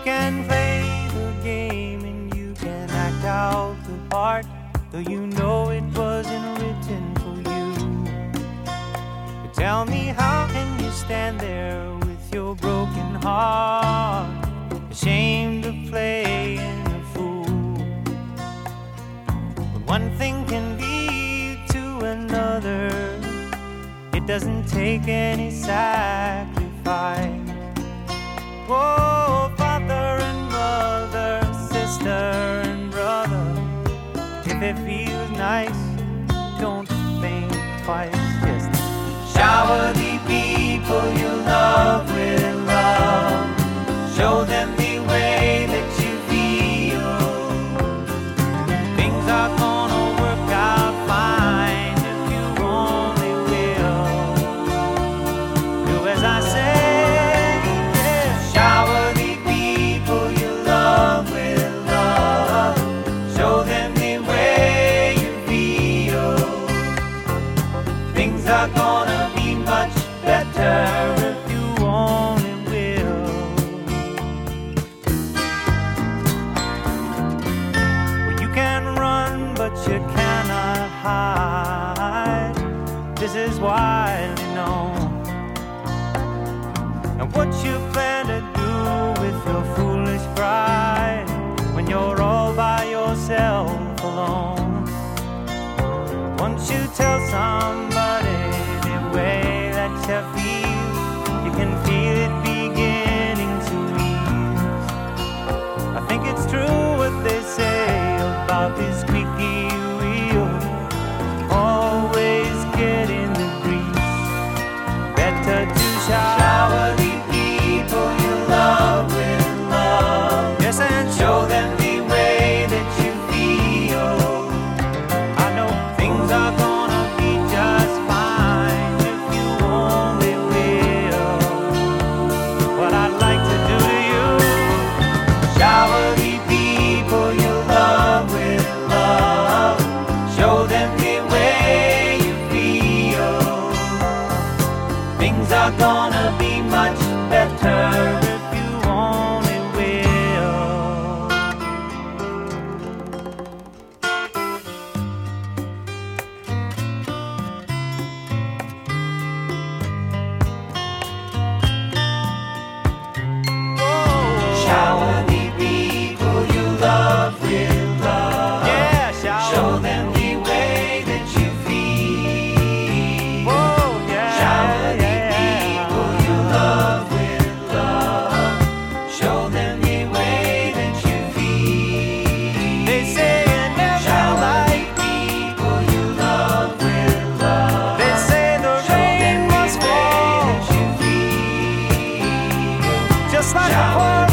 can play the game and you can act out the part, though you know it wasn't written for you. But tell me, how can you stand there with your broken heart, ashamed of playing a fool? But one thing can lead to another. It doesn't take any sacrifice. Oh, father and mother, sister and brother, if it feels nice, don't think twice. Just shower the people you love with love. Show them the way that you feel. Things are gonna work out fine if you only will. Do as I say. Shower the people you love with love. Show them the way you feel. Things are gonna be much better if you only will. Well, you can run, but you cannot hide. This is widely known. And what you plan to do with your foolish pride when you're all by yourself alone? Once you tell somebody the way that you feel, you can feel it beginning to ease. I think it's true what they say about this squeaky wheel, always getting the grease. Better to shower the people you love with love. Yes, and show them the way that you feel. I know things are gonna be just fine if you only will. What I'd like to do to you, shower the people you love with love. Show them the way you feel. Things are gonna be much better if you only will. Shower the people you love with love. Yeah, show them the way that you feel. Oh, yeah. Shower the people you love with love. Show them the way that you feel. They say you never shower the people you love with love. They say the rain must fall, just like a